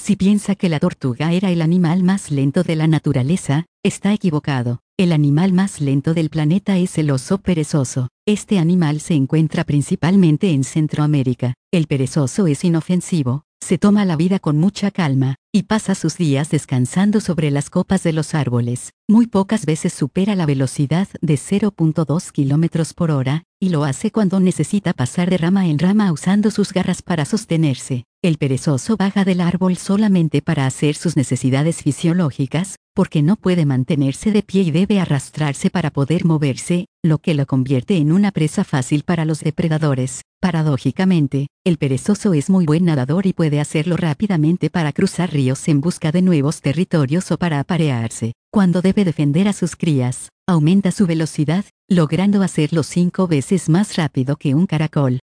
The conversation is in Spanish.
Si piensa que la tortuga era el animal más lento de la naturaleza, está equivocado. El animal más lento del planeta es el oso perezoso. Este animal se encuentra principalmente en Centroamérica. El perezoso es inofensivo, se toma la vida con mucha calma, y pasa sus días descansando sobre las copas de los árboles. Muy pocas veces supera la velocidad de 0.2 km por hora, y lo hace cuando necesita pasar de rama en rama usando sus garras para sostenerse. El perezoso baja del árbol solamente para hacer sus necesidades fisiológicas, porque no puede mantenerse de pie y debe arrastrarse para poder moverse, lo que lo convierte en una presa fácil para los depredadores. Paradójicamente, el perezoso es muy buen nadador y puede hacerlo rápidamente para cruzar ríos en busca de nuevos territorios o para aparearse. Cuando debe defender a sus crías, aumenta su velocidad, logrando hacerlo 5 veces más rápido que un caracol.